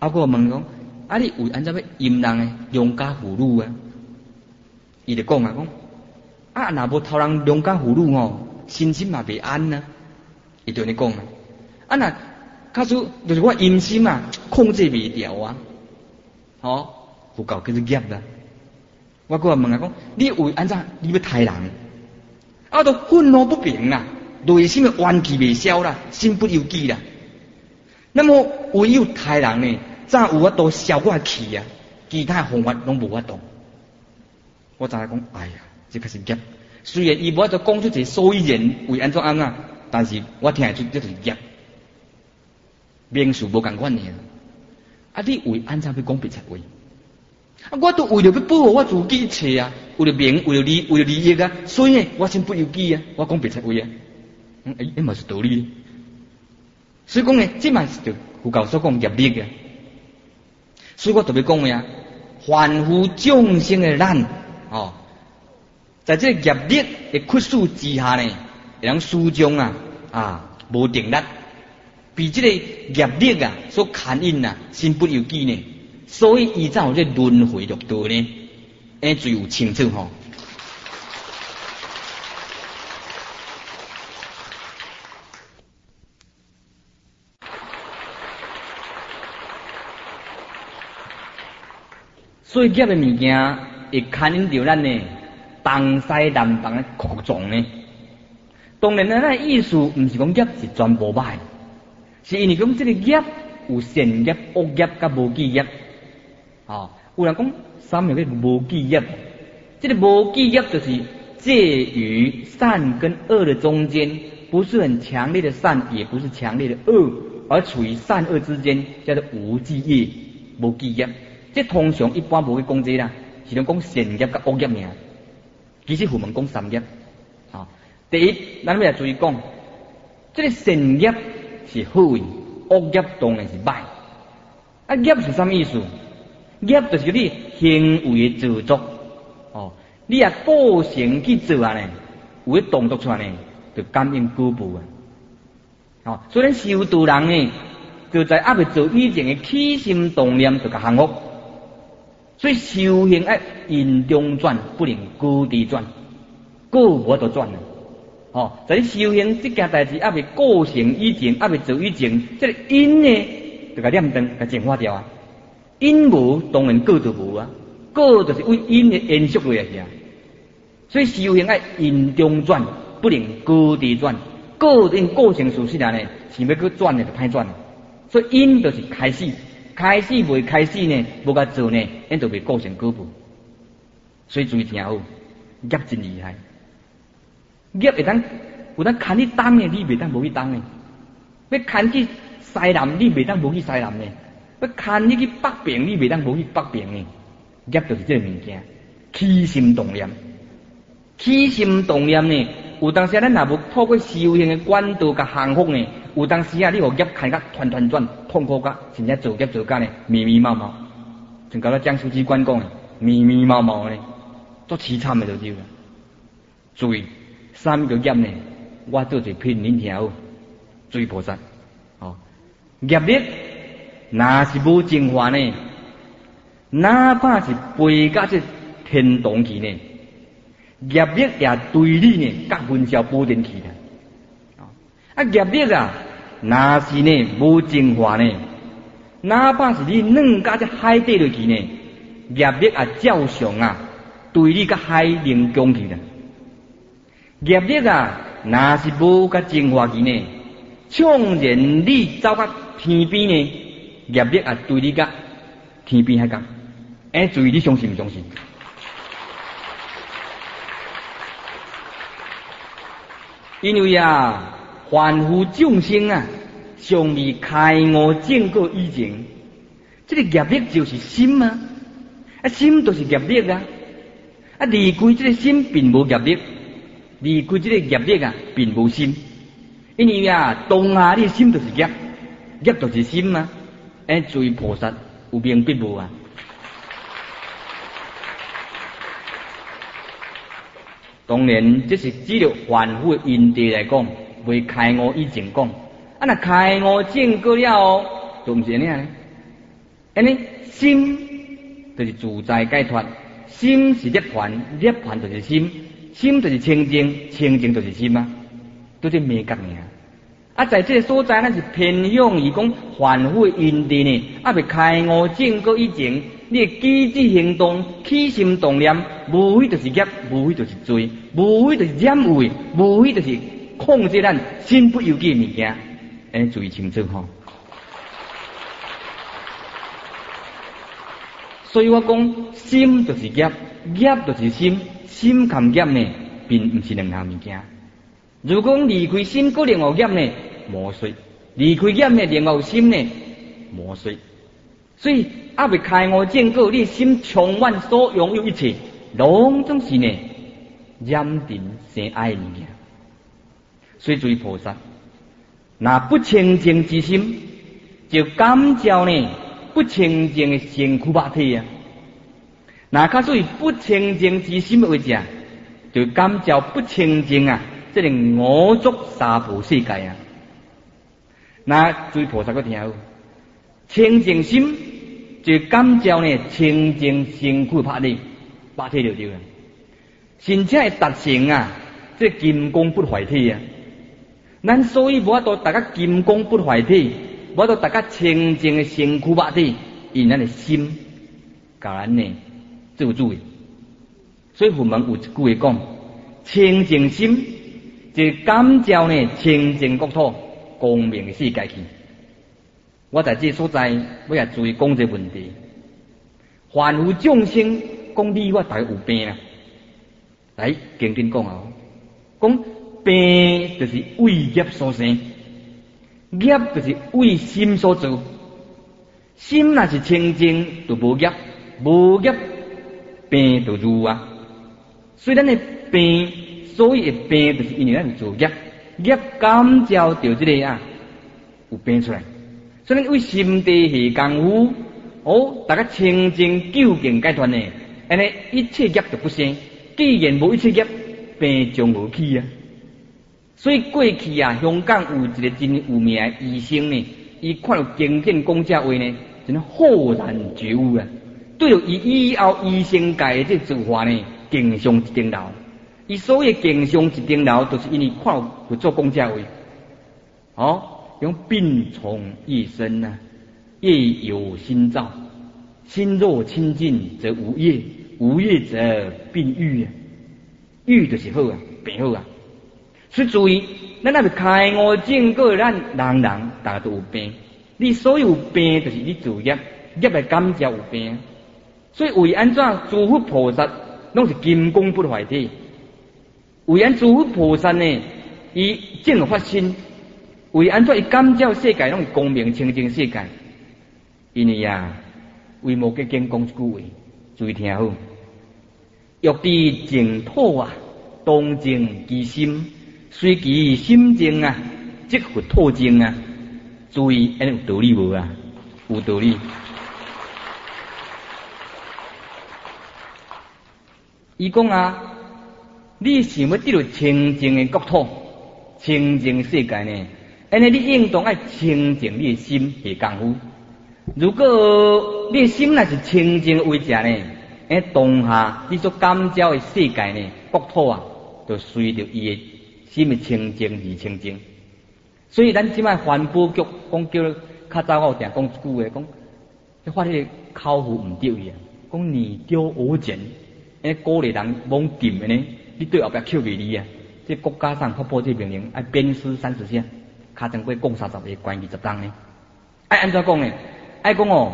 啊，我问讲，啊，你为安怎要淫人诶良家妇女啊？伊就讲啊，讲啊，若无偷人良家妇女吼，心心嘛袂安啊。伊就安尼讲啊，啊若假使就是我阴心啊，控制袂掉啊，吼，有够叫做业啦。我搁问啊，讲你为安怎你要杀人？啊，都愤怒不平啦，内心的怨气未消啦，心不由己啦。那么唯有杀人呢，才有法度消我气啊，其他方法拢无法度。我知影讲，哎呀，这个是业。虽然伊无法度讲出一个所以然为安怎安怎，但是我听得出这就是业。名词无共款尔。啊，你为安怎要讲别出话？啊，我都为了要保护我自己一切啊，为了名，为了利益啊，所以呢，我先不由己啊，我讲别出话啊。那嘛是道理。所以讲呢，这嘛是就佛教所讲业力啊。所以我特别讲呀，凡夫众生的咱哦，在这业力的驱使之下呢，让始终无定力，被这个业力啊所牵引啊，心不由己呢，所以伊才有这轮回六道呢，最有清楚吼。所以业的物件会牵引着咱呢东西南北的各种呢。当然咱的意思毋是讲业是全部歹，是因为讲这个业有善业、恶业甲无记业。有人讲什么叫无记业？这个无记业就是介于善跟恶的中间，不是很强烈的善，也不是强烈的恶，而处于善恶之间，叫做无记业、无记业。这通常一般无会讲这啦，是讲善业甲恶业尔。其实佛门讲三业。第一，咱要注意讲，这个善业是好的，恶业当然是歹。业是什么意思？业就是你行为的造作。你构成去做呢，有咧动作出来呢，就感应果报啊。所以咱修道人呢，就在未做以前的起心动念就甲降伏。所以修行要因中转，不能果地转，果无法度转啊。在你修行这件代志未构成以前，未做以前，这个因呢，就甲念断，甲净化掉啊。因无，当然果就无啊。果就是为因的延续落来啊。所以修行要因中转，不能果地转。果因构成事实呢，想要去转呢，就歹转。所以因就是开始。开始未开始呢，无甲做呢，因就未构成果报。所以注意听好，业真厉害。业会当有当牵你当的，你袂当无去当的；要牵去西南，你袂当无去西南的；要牵你去北平，你袂当无去北平的。业就是这个物件，起心动念。起心动念呢，有当时咱若无透过修行的管道甲降伏呢，有当时你互业牵甲团团转，痛苦甲真正做业做甲呢迷迷茫茫，像甲咱江书记官讲的迷迷茫茫呢，足凄惨的就是了。注意，三个业呢，我做一篇恁听好，注意菩萨。业力若是无净化呢，哪怕是飞甲这天堂去呢，业力也对你呢，甲云霄飞天去的。业力若是呢无净化呢，哪怕是你软甲这海底落去呢，业力照常对你甲海凝共去的。业力若是无甲净化去呢，纵然你走到天边呢，业力对你甲天边海角。注意你相信唔相信？因为凡夫众生尚未开悟正果以前，这个业力就是心啊，心就是业力离开这个心并无业力，离开这个业力并无心。因为当下你的心就是业，业就是心啊。注意菩萨有明白无啊？当然，这是指着凡夫的因地来讲，未开悟以前讲。若开悟正果了，就毋是安尼。 安尼心就是自在解脱，心是涅槃，涅槃就是心，心就是清净，清净就是心啊，都是美觉尔。啊，在这个所在，咱是偏向于讲凡夫因地呢，啊，未开悟正果以前，你的举止行动、起心动念，无非就是业，无非就是罪，无非就是染污，无非就是控制咱身不由己的物件，安尼注意清楚吼。所以我讲，心就是业，业就是心，心含业呢，并不是两样物件。如果离开心，个另外业呢，无衰；离开业呢，另外心呢，无衰。所以阿未开悟正果，你心充满所拥有一切，拢总是呢染尘生爱的物件。所以注意菩萨，那不清净之心，就感召呢不清净的身躯肉体啊。那较属于不清净之心的位置，就感召不清净啊，这个五浊三菩世界啊。那注意菩萨个听好，清净心就感召呢清净身躯肉体，肉体就对了。甚至会达成啊，这金刚不坏体啊。咱所以无法度大家金刚不坏体，无法度大家清净的身躯肉体，因咱的心，甲咱呢做主的。所以佛门有一句话讲，清净心就感召呢清净国土、光明的世界去。我在这所在，我也注意讲这个问题。凡夫众生，讲你我大家有病啊。来，经典讲啊，讲病就是为业所生，业就是为心所做。心若是清净，就无业，无业病就入啊。所以咱的病，所以的病就是因为咱做业，业感召着这个啊有病出来。所以咱为心地下功夫，大家清净究竟解脱呢，安尼一切业就不生。既然无一切业，病将无起啊。所以过去啊，香港有一个真有名的医生呢，伊看到经典讲这话呢，真豁然觉悟啊。对了，伊以后医生界的这做法呢，更上一层楼。伊所谓更上一层楼，就是因为看到佛祖讲这话，用病从业生啊，业有心造，心若清净则无业，无业则病愈啊。愈就是好啊，病好啊。所以注意，咱若是开悟正果，咱人大家都有病。你所有病，就是你自业，业来感召有病。所以为安怎诸佛菩萨拢是金刚不坏体？为安诸佛菩萨呢？伊正发心，为安怎伊感召世界拢是光明清净世界？因为啊，为无结经讲一句话，注意听好。欲知净土啊，当净其心。随其心净啊，即佛土净啊。注意，安有道理无啊？有道理。伊讲啊，你想要得到清净的国土、清净世界呢？安尼你应当爱清净你的心下功夫。如果你的心若是清净的位置呢，当下你所感召的世界呢，国土啊，就随着伊的心的清净而清净。所以咱即摆环保局讲叫较早我有定讲一句话，讲你发迄个口福毋对伊啊，讲你丢我钱，鼓励人罔禁的呢，你对后壁扣给你啊！这国家上发布这命令，爱鞭尸30下，卡正过共30个，关20档呢。爱安怎讲呢？爱讲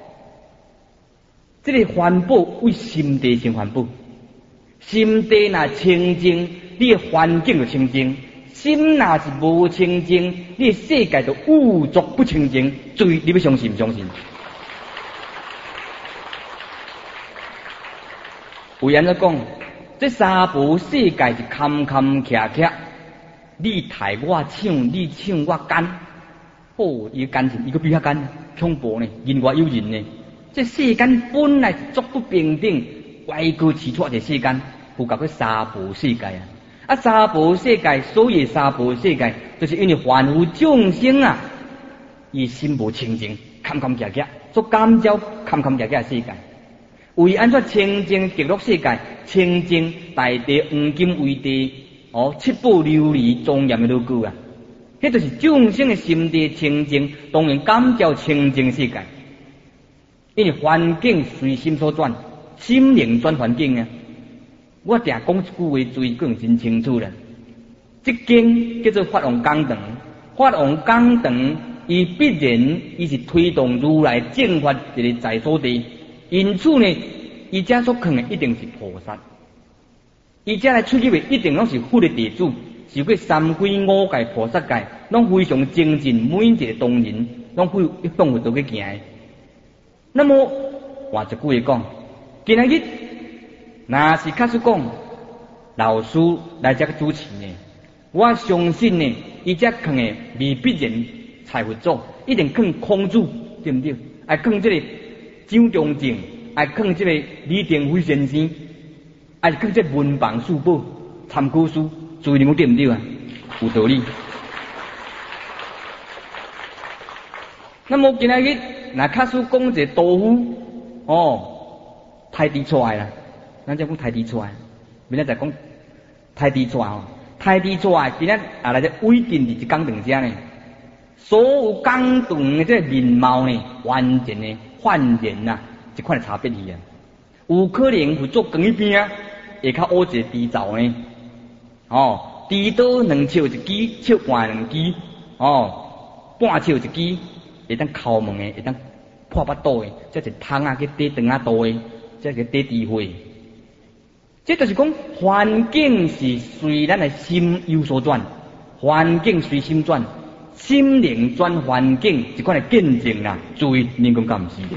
这个环保为心地先环保，心地若清净，你的环境就清净；心若是无清净，你的世界就污浊不清净。注意，你要相信唔相信？为安怎讲？这三无世界是坎坎坷坷，你抬我抢，你抢我干，伊感情伊个比较干，恐怖呢，人外有人呢。这世间本来是足不平等，歪曲起错的世间，符合个三无世界啊！三无世界，所以三无世界，就是因为凡夫众生啊，伊心无清净，坎坎坷坷， 做感召坎坎坷坷世界，为安怎清净极乐世界，清净大地黄金为地，七宝琉璃庄严的路句啊！迄就是众生的心地清净，当然感召清净世界。因为环境随心所转，心灵转环境啊！我定讲一句话，注意讲真清楚啦。这经叫做法王讲堂，法王讲堂，伊必然伊是推动如来正法一个在所地，因此呢，伊遮所藏的一定是菩萨，伊遮来出入的一定拢是佛的弟子，是过三归五界菩萨界，拢非常精进，每一个当人拢会向佛道去行的。那么换一句话讲，今日若是假使讲老师来遮主持呢？我相信呢，伊遮藏的未必然财富组，一定藏空主，对不对？爱藏这个张中正，爱藏这个李登辉先生，爱藏这文房四宝、参考书，注意你讲对不对啊？有道理。那么今日若假使讲一个豆腐，太低出来啦，咱再讲太低出来，明仔再讲太低出来哦。太低出来，今日来这规定伫一讲堂遮呢，所有讲堂的这面貌呢，完全呢焕然啊，一款差别去啊。有可能会做更一边啊，会较乌一个猪灶呢，猪刀两笑一支，笑换两支，半笑一支，会当敲门的，会当破腹肚的，这是汤啊去滴肠啊肚的，这是滴智慧。这就是讲，环境是随咱的心有所转，环境随心转，心灵转环境，一款的见证啦。注意，您讲敢唔是的？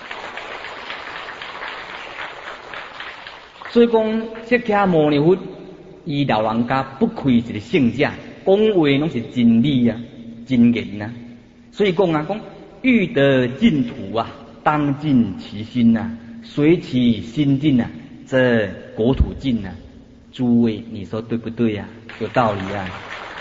所以讲，释迦牟尼佛，伊老人家不愧是个圣者，讲话拢是真理啊，真言啊。所以讲啊，讲欲得净土啊，当尽其心啊，随其心境啊。这国土尽啊，诸位，你说对不对呀？有道理啊。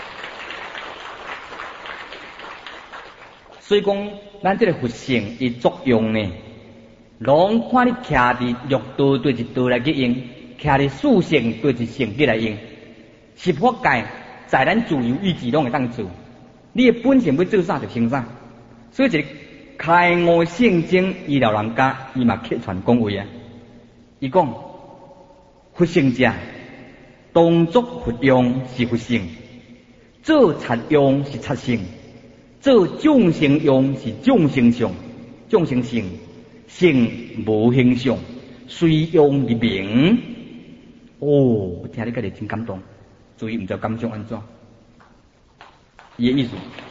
所以讲，咱这个佛性伊作用呢，拢看你徛伫六道对一道来去用，徛伫四性对一性去来用。十法界在咱自由意志拢会当做，你的本性要做啥就成啥。所以一个开悟圣经，伊老人家伊嘛客串讲话啊，伊讲。佛性者，当作佛用是佛性，做贼用是贼性，做众生用是众生相，众生性，性无形象，随用而明。我听你个真感动，注意唔知道感想安怎？伊的意思，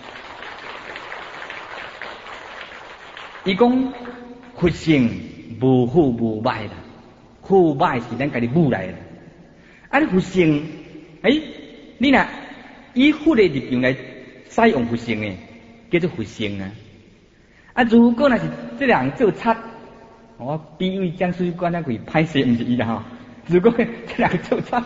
伊讲佛性无好无歹啦。好歹是咱家己母来的，你佛性，你若以佛的立场来使用佛性诶，叫做佛性啊。如果若是这人做贼，我比喻江水管那鬼歹势，毋是伊啦吼。如果这人做贼，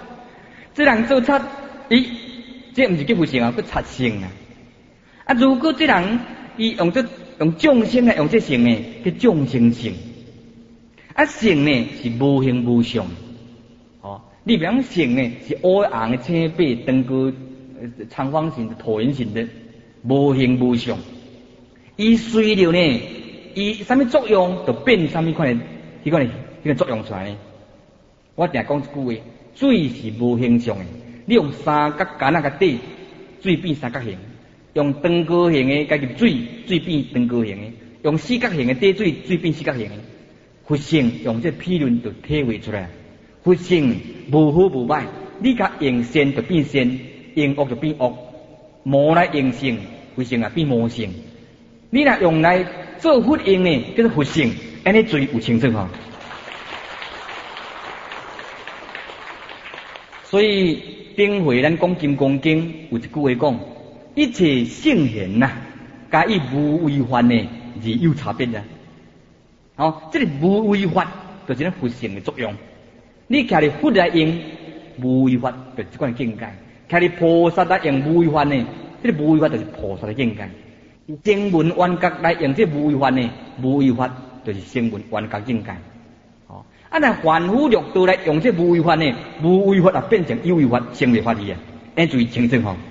这毋是叫佛性啊，叫贼性啊。如果这人伊用众生来用这性诶，叫众生性。性呢是无形无相，你比方性呢是乌红的、青白、长高、长方形的、椭圆形的，无形无相。伊随着呢，伊什么作用就变什么款的，迄个作用出来呢？我定讲一句话：水是无形象的，你用三角杆那个底，水变三角形；用长高形的加入水，水变长高形的；用四角形的底水，水变四角形的。佛性用这批论就体会出来，佛性无好无歹，你甲用善就变善，用恶就变恶，无来用性，佛性啊变无性。你若用来做佛用呢，叫做佛性，安尼最有清楚吼。所以顶回咱讲金刚经有一句话讲，一切圣贤呐，甲伊无违反呢，而有差别啊。这个无违法就是咱佛性的作用。你徛伫佛来用无违法，就是这款境界；徛伫菩萨来用无违法呢，这个无违法就是菩萨的境界。 声闻缘觉来用这无为法呢，无为法就是声闻缘觉境界。哦，啊那凡夫六道来用这无为法呢，无为法啊变成有为法，成为法理啊，安注意清楚吼。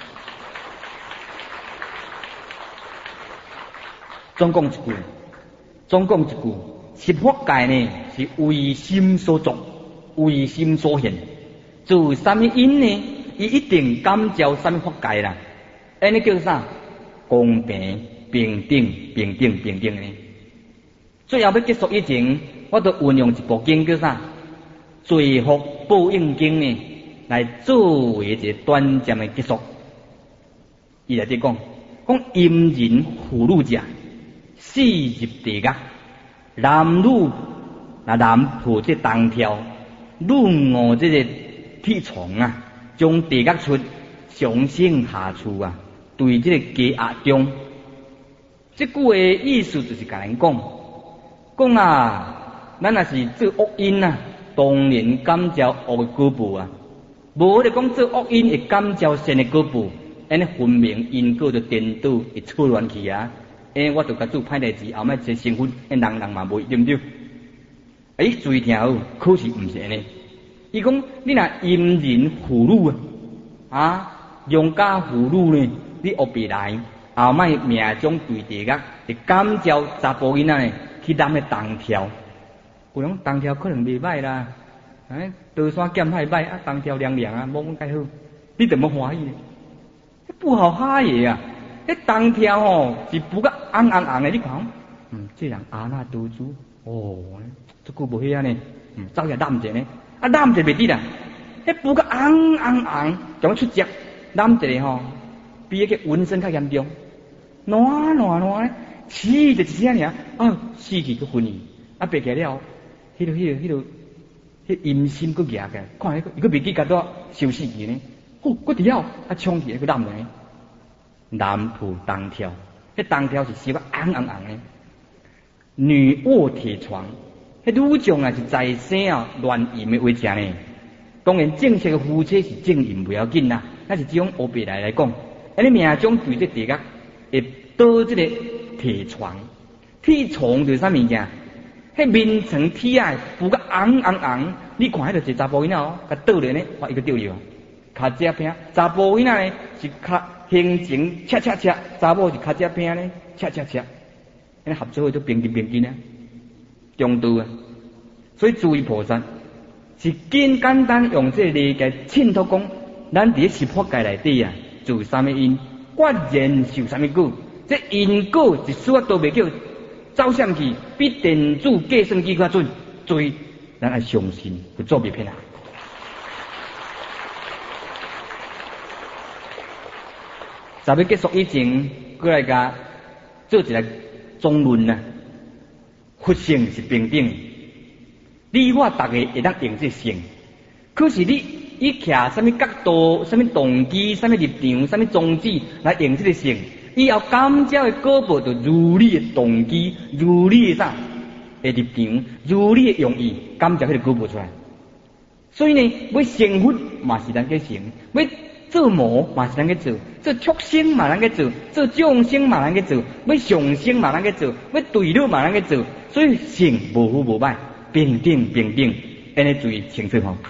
总讲一句，十法界呢是为心所作，为心所现。做什么因呢？伊一定感召什么法界啦？安尼叫啥？公平、平等呢？最后要结束以前，我都运用一部经叫啥？罪福报应经呢，来作为一个短暂的结束。伊来伫讲淫人妇女者，死入地狱，男女男仆这当挑，女我这个铁床啊，从地狱出上升下处啊，对这个家压中。这句的意思就是甲人讲啊，咱若是做恶因啊，当然感召恶的果报啊；无就讲做恶因会感召善的果报，安尼分明因果就颠倒会错乱去啊！我就甲做歹代志，后摆一身份，人嘛袂对不对？注意听好，可是毋是安尼。伊讲你若淫人妇女良家妇女呢，你学别来，后摆命中对地狱，会感召查甫囡仔呢去揽个当挑。有人当挑可能袂歹啦，刀山剑歹歹啊，当挑凉凉啊，无介好，你怎么欢喜呢？不好哈嘢啊！迄当挑吼是不个红的，你看，这人阿那多主这久无遐呢，走下揽者呢，揽者袂得啦，迄不个红，将出汁，揽者吼，比迄个纹身较严重，烂呢，死就一声尔，死去个昏去，爬起来了，迄阴心佫夹个，看伊佫袂记甲多收死去呢，佫伫了，冲起来佫揽呢。男仆当挑，迄当挑是洗个红的。女卧铁床，迄女将啊是在生乱淫的话者呢。当然正式的夫妻是正淫不要紧啦，那是这种黑白来讲。安尼命中对这地狱会倒这个铁床，铁床就是啥物件？迄面层铁啊，浮个红，你看迄个一查甫囡仔甲倒咧呢，伊个掉了，脚趾平，查甫囡仔呢是脚。形情恰，查某是脚趾平呢，恰，安尼合作都平均啊，中度啊。所以诸位菩萨是简单用这理解衬托讲，咱伫十法界内底啊，做啥物因，决然受啥物果。这因果一丝都袂叫走闪去，比电子计算机较准。所以咱爱相信，不做别骗啊。在要结束以前，过来甲做一个总论啊。佛性是平等，你我大家会当用这性，可是你徛什么角度、什么动机、什么立场、什么宗旨来用这个性，以后感召的果报就如你的动机、如你的啥的立场、如你的用意，感召迄个果报出来。所以呢，要成佛嘛是咱去成，要做魔嘛是咱去做，做畜生嘛咱去做，做众生嘛咱去做，要上升嘛咱去做，要对立嘛咱去做。所以性无好无歹，平等，安尼注意清楚吼。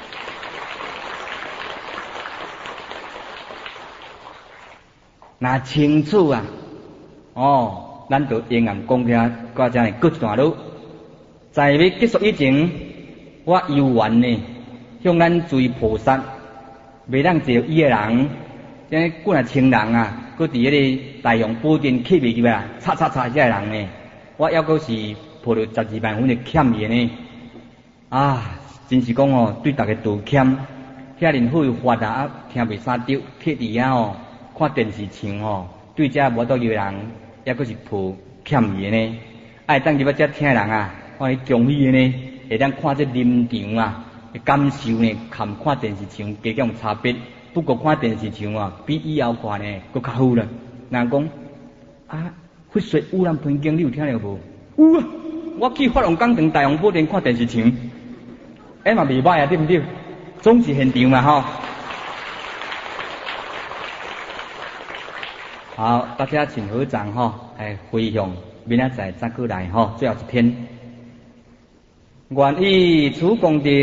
那清楚啊，咱就应用讲起到这里过一段路。在要结束以前，我有缘呢，向咱诸位菩萨。袂当坐伊个人，即几若清人啊，佮伫迄个大雄宝殿起袂入啊，擦遮个人呢，我抑阁是抱着12万分的欠伊呢。真是讲对大家都欠，遐尼好法啊，听袂啥着，客伫遐看电视像对遮无倒个人，抑阁是抱欠伊呢。爱当入要遮听人啊，看伊恭喜呢，会当看这临场啊。感受呢，含看电视像加减有差别。不过看电视像比以后看呢，佫较好啦。人讲佛说污染环境，你有听到无？有啊！我去法龙岗堂大雄宝殿看电视像，嘛袂歹啊，对不对？总是现场嘛吼。 好，大家请合掌吼，来回向明仔载再过来吼，最后一天。愿以此功德，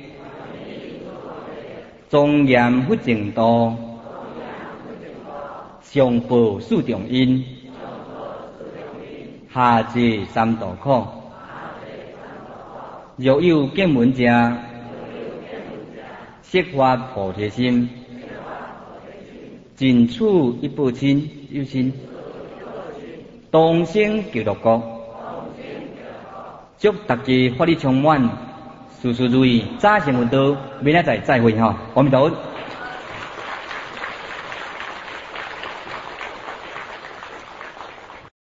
庄严佛净土，上报四重因，下济三途苦。若有见闻者，悉发菩提心，尽处一步亲，有心同生极乐国。祝大家法力充满，事事如意，早成佛道。明仔载再会吼，阿弥陀佛。